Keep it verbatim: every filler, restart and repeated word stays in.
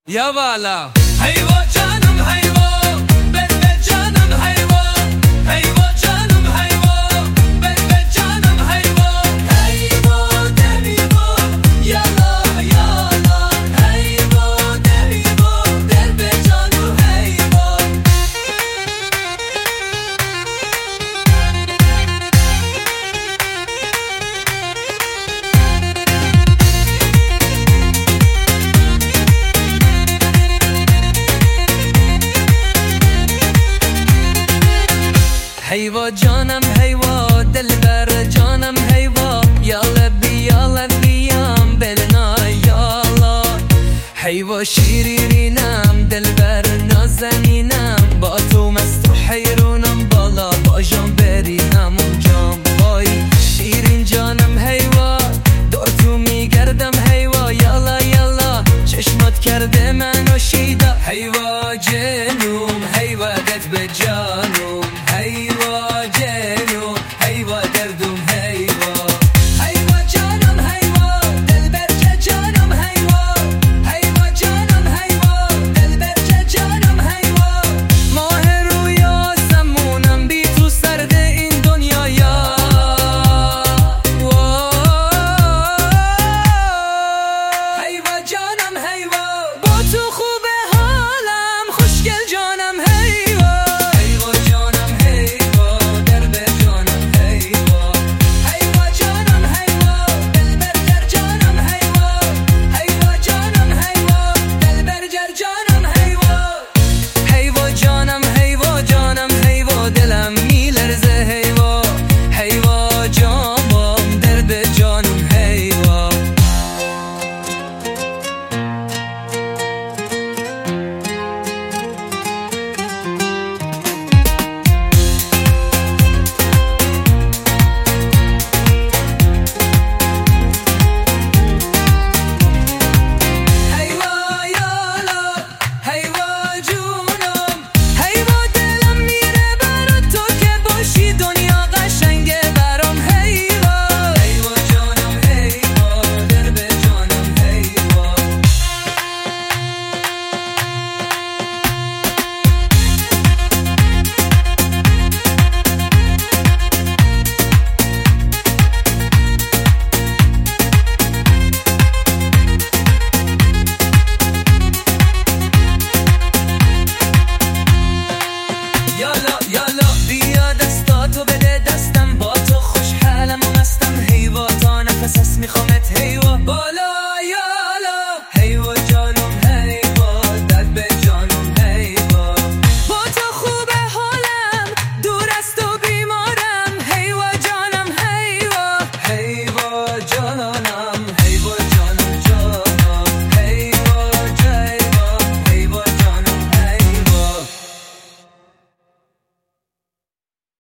یا والا حیوا جانم حیوا بده جانم حیوا حیوا جانم حیوا بده جانم حیوا حیوا دمیوا یالا یالا حیوا دمیوا دل به جانم حیوا حیوا جانم حیوا دل بر جانم حیوا یا لبی یا لبیم بلنا یالا حیوا شیرینم دل بر نازنینم با تو مست و حیرونم بالا با جان بری همون جام وای شیرین جانم حیوا دور تو میگردم حیوا یالا یالا چشمات کرده منو شیدا حیوا جنوم حیوا دت به جانوم حیوا جنوم حیوا دردوم حیوا حیوا جانم حیوا دل برچه جانم حیوا حیوا جانم حیوا دل برچه جانم حیوا ماه روی آسمونم بی تو سرد این دنیایا حیوا جانم حیوا با تو